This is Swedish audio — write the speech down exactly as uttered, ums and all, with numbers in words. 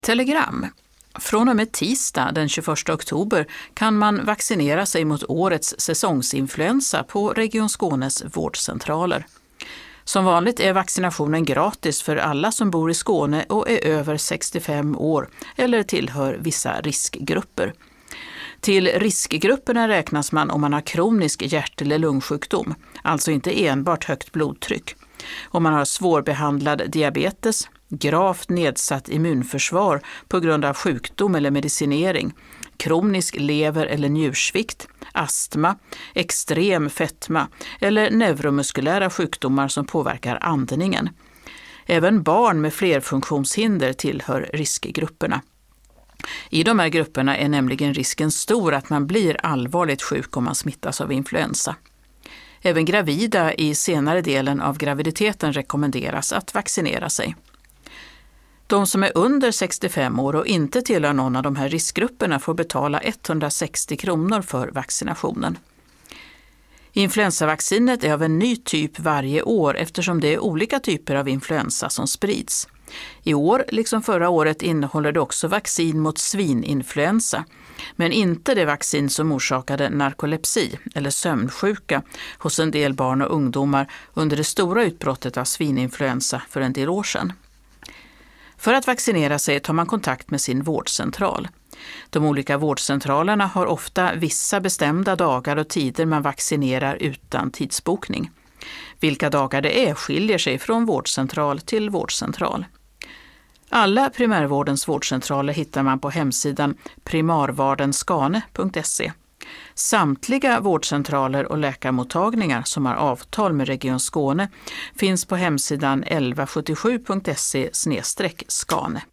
Telegram. Från och med tisdag den tjugoförsta oktober kan man vaccinera sig mot årets säsongsinfluensa på Region Skånes vårdcentraler. Som vanligt är vaccinationen gratis för alla som bor i Skåne och är över sextiofem år eller tillhör vissa riskgrupper. Till riskgrupperna räknas man om man har kronisk hjärt- eller lungsjukdom, alltså inte enbart högt blodtryck. Om man har svårbehandlad diabetes, gravt nedsatt immunförsvar på grund av sjukdom eller medicinering, kronisk lever- eller njursvikt, astma, extrem fetma eller neuromuskulära sjukdomar som påverkar andningen. Även barn med flerfunktionshinder tillhör riskgrupperna. I de här grupperna är nämligen risken stor att man blir allvarligt sjuk om man smittas av influensa. Även gravida i senare delen av graviditeten rekommenderas att vaccinera sig. De som är under sextiofem år och inte tillhör någon av de här riskgrupperna får betala etthundrasextio kronor för vaccinationen. Influensavaccinet är av en ny typ varje år eftersom det är olika typer av influensa som sprids. I år, liksom förra året, innehåller det också vaccin mot svininfluensa, men inte det vaccin som orsakade narkolepsi eller sömnsjuka hos en del barn och ungdomar under det stora utbrottet av svininfluensa för en del år sedan. För att vaccinera sig tar man kontakt med sin vårdcentral. De olika vårdcentralerna har ofta vissa bestämda dagar och tider man vaccinerar utan tidsbokning. Vilka dagar det är skiljer sig från vårdcentral till vårdcentral. Alla primärvårdens vårdcentraler hittar man på hemsidan primarvardenskane punkt se. Samtliga vårdcentraler och läkarmottagningar som har avtal med Region Skåne finns på hemsidan elva sjuttiosju punkt se slash skane.